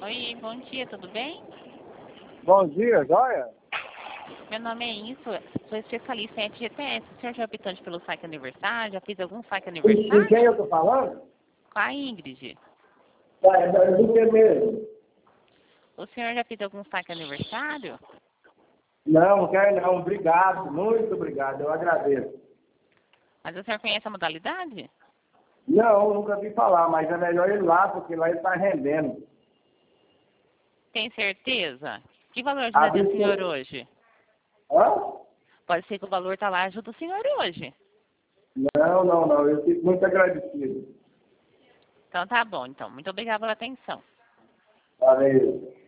Oi, bom dia, tudo bem? Bom dia, joia? Meu nome é Isso, sou especialista em FGTS. O senhor já é habitante pelo saque aniversário? Já fez algum saque Com aniversário? quem eu tô falando? Com a Ingrid. É do que mesmo? O senhor já fez algum saque aniversário? Não, não quero não. Obrigado, muito obrigado. Eu agradeço. Mas o senhor conhece a modalidade? Não, nunca vi falar, mas é melhor ir lá, porque lá ele está rendendo. Tem certeza? Que valor A ajudaria o senhor bicho... hoje? Hã? Pode ser que o valor tá lá e ajuda o senhor hoje. Não. Eu fico muito agradecido. Então tá bom, então. Muito obrigada pela atenção. Valeu.